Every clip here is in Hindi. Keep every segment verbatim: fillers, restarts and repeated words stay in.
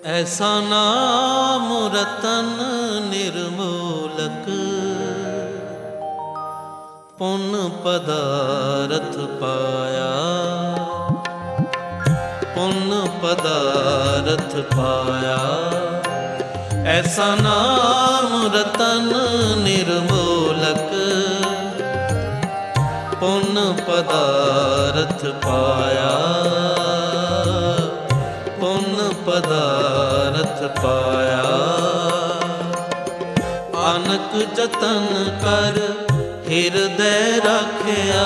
ऐसा नाम रतन निर्मूलक, पुण्य पदारथ पाया, पुण्य पदारथ पाया। ऐसा नाम रतन निर्मूलक, पुण्य पदारथ पाया, पुण्य पदारथ पाया। अनक जतन कर हिरदय रखिया,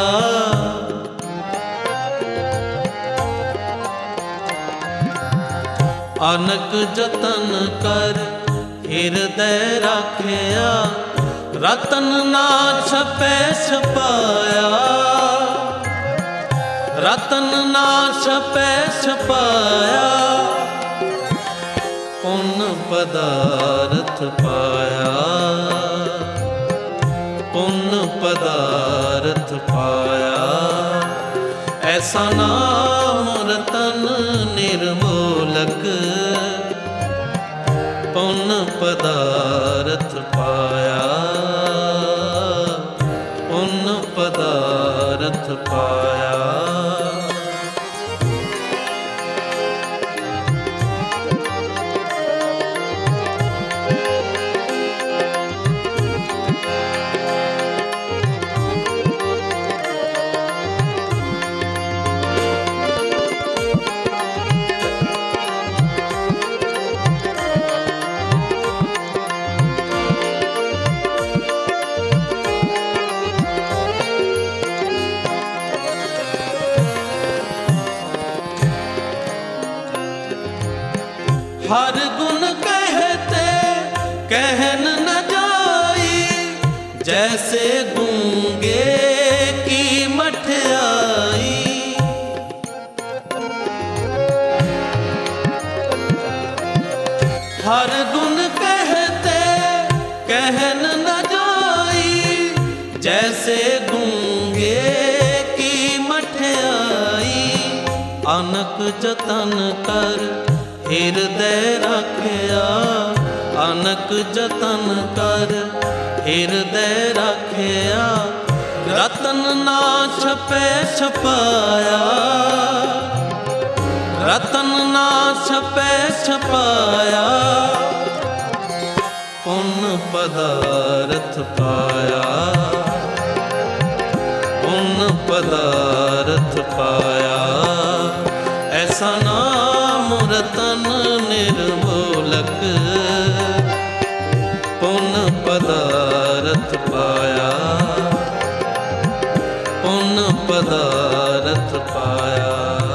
अनक जतन कर हिरदय रखिया। रतन ना छपै छपाया, रतन ना छपै छपाया। पुण्य पदारथ पाया, पुण्य पदारथ पाया। ऐसा नाम रतन निर्मूलक, पुण्य पदारथ पाया, पुण्य पदारथ पाया। हर गुण कहते कहन न जाई, जैसे गूंगे की मठियाई। हर गुण कहते कहन न जाई, जैसे गूंगे की मठियाई। अनक जतन कर हिरदय रखिया, अनक जतन कर हिरदय रखिया। रतन ना छपै छपाया, रतन ना छपै छपाया। पुण्य पदारथ पाया, पुण्य पदारथ पाया। ऐसा नाम रतन निर्मूलक, पुण्य पदारथ पाया, पुण्य पदारथ पाया।